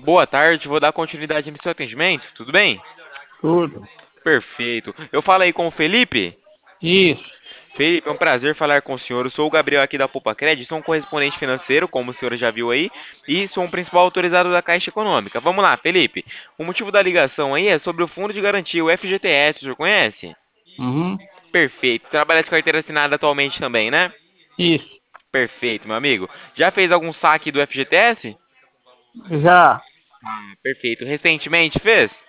Boa tarde, vou dar continuidade no seu atendimento, tudo bem? Tudo. Perfeito. Eu falo aí com o Felipe. Isso. Felipe, é um prazer falar com o senhor. Eu sou o Gabriel aqui da Poupa Cred, sou um correspondente financeiro, como o senhor já viu aí, e sou um principal autorizado da Caixa Econômica. Vamos lá, Felipe. O motivo da ligação aí é sobre o Fundo de Garantia, o FGTS, o senhor conhece? Uhum. Perfeito. Trabalha de carteira assinada atualmente também, né? Isso. Perfeito, meu amigo. Já fez algum saque do FGTS? Já. Perfeito. Recentemente fez?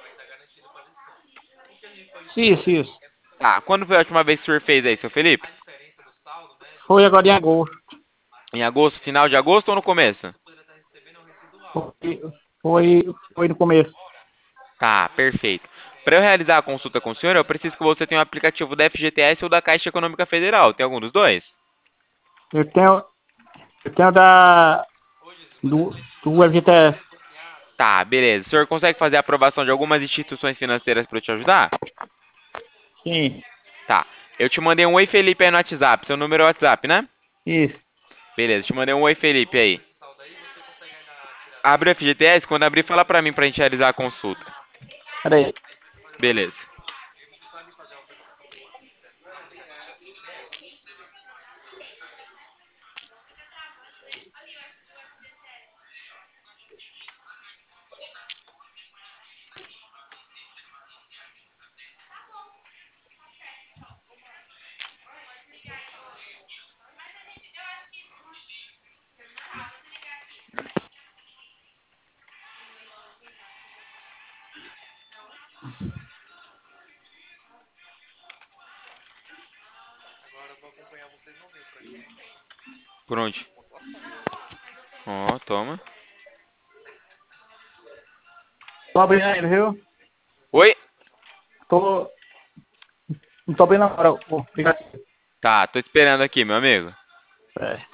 Isso. Tá. Quando foi a última vez que o senhor fez aí, seu Felipe? Foi agora em agosto. Em agosto, final de agosto ou no começo? Foi, foi no começo. Tá, perfeito. Para eu realizar a consulta com o senhor, eu preciso que você tenha um aplicativo da FGTS ou da Caixa Econômica Federal. Tem algum dos dois? Eu tenho, eu tenho do FGTS. Tá, beleza. O senhor consegue fazer a aprovação de algumas instituições financeiras para eu te ajudar? Sim. Tá. Eu te mandei um Oi Felipe aí no WhatsApp. Seu número é o WhatsApp, né? Isso. Beleza, te mandei um Oi Felipe aí. Abre o FGTS, quando abrir, fala pra mim pra gente realizar a consulta. Peraí. Beleza. Por onde? Ó, toma. Tô abrindo ainda, viu? Oi? Tô, não tô abrindo agora o aplicativo. Tá, tô esperando aqui, meu amigo. É.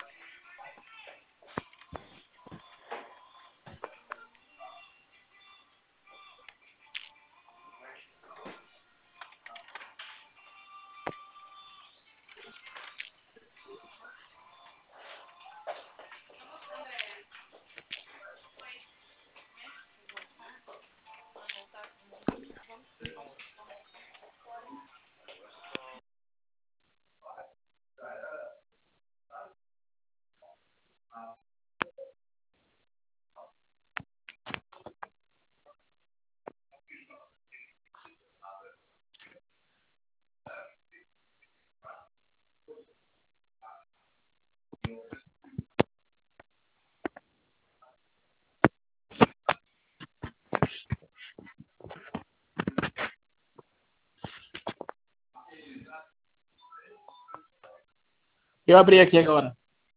Eu abri aqui agora.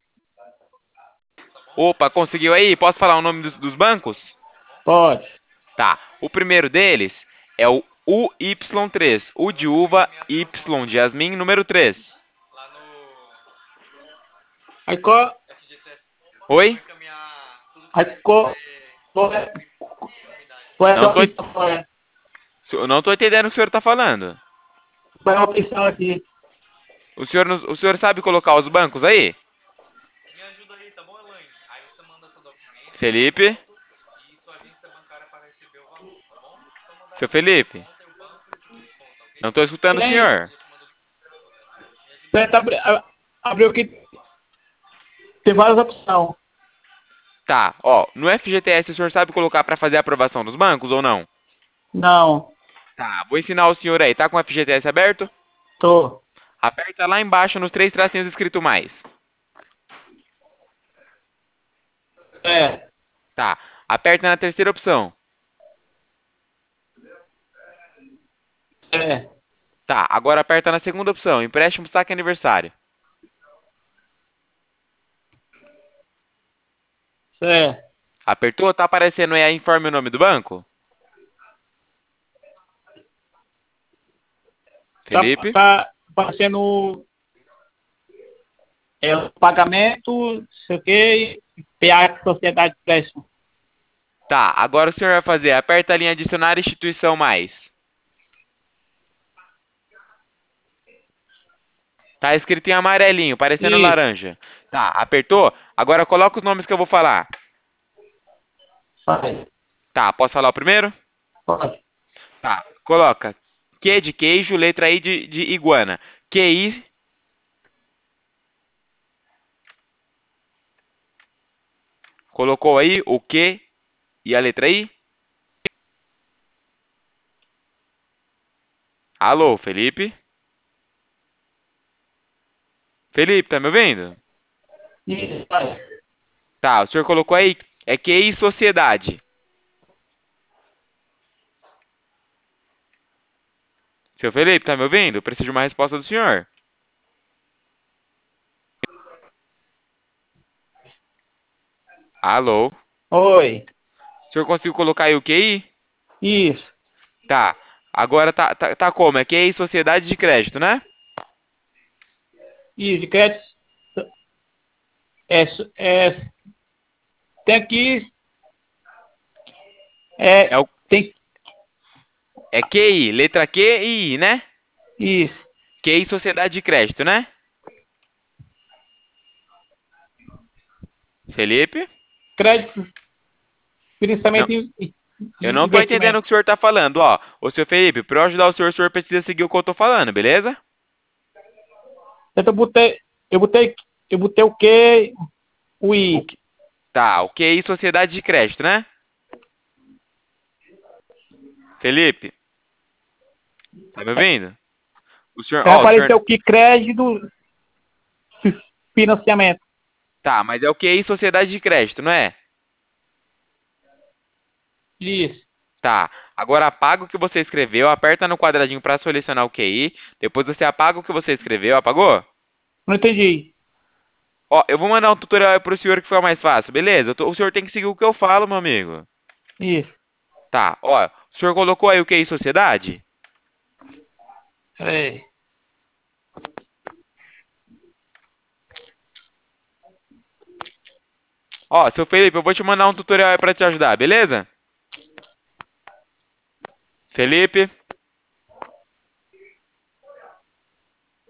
Opa, conseguiu aí? Posso falar o nome dos bancos? Pode. Tá. O primeiro deles é o UY3. U de uva, Y de Yasmin, número 3. Aí qual, Oi? aí qual é a Não tô, opção? eu não tô entendendo o que o senhor tá falando. Qual é a opção aqui? O senhor sabe colocar os bancos aí? Felipe? Seu Felipe? Não tô escutando o Tem, senhor. tenta abrir aqui. Tem várias opções. Tá, ó, no FGTS o senhor sabe colocar para fazer a aprovação dos bancos ou não? Não. Tá, vou ensinar o senhor aí. Tá com o FGTS aberto? Tô. Aperta lá embaixo nos três tracinhos escrito mais. É. Tá, aperta na terceira opção. É. Tá, agora aperta na segunda opção, empréstimo saque aniversário. É. Apertou? Tá aparecendo aí, informe o nome do banco? Tá, Felipe? tá aparecendo o pagamento, não sei o quê, PA Sociedade de Empréstimo. Tá, agora o senhor vai fazer, aperta a linha adicionar instituição mais. Tá escrito em amarelinho, parecendo Isso. laranja. Tá, apertou? Agora coloca os nomes que eu vou falar. Vai. Tá, posso falar o primeiro? Pode. Tá, coloca Q de queijo, letra I de iguana. QI, colocou aí o Q e a letra I? Alô, Felipe? Felipe, tá me ouvindo? Isso, vai. Tá, o senhor colocou aí, é QI sociedade. Seu Felipe, tá me ouvindo? Preciso de uma resposta do senhor. Alô? Oi. O senhor conseguiu colocar aí o QI? Isso. Tá. Agora tá como? É QI sociedade de crédito, né? Isso, de crédito. É, é, tem aqui. É, É, o, tem. é QI, letra Q e I, né? Isso. QI sociedade de crédito, né? Felipe? Crédito, Não, financiamento eu e não tô entendendo investimento. o que o senhor tá falando, ó. Ô, seu Felipe, pra eu ajudar o senhor precisa seguir o que eu tô falando, beleza? Então eu botei, eu botei o Q, o O, I. que- tá, o QI sociedade de crédito, né? Felipe, tá me ouvindo? Aí apareceu o que crédito, financiamento. Tá, mas é o QI sociedade de crédito, não é? Isso. Tá. Agora apaga o que você escreveu, aperta no quadradinho para selecionar o QI, depois você apaga o que você escreveu, apagou? Não entendi. Ó, eu vou mandar um tutorial para o senhor que fica mais fácil, beleza? O senhor tem que seguir o que eu falo, meu amigo. Isso. Tá, ó, o senhor colocou aí o QI sociedade? É. Ó, seu Felipe, eu vou te mandar um tutorial aí para te ajudar, beleza? Felipe?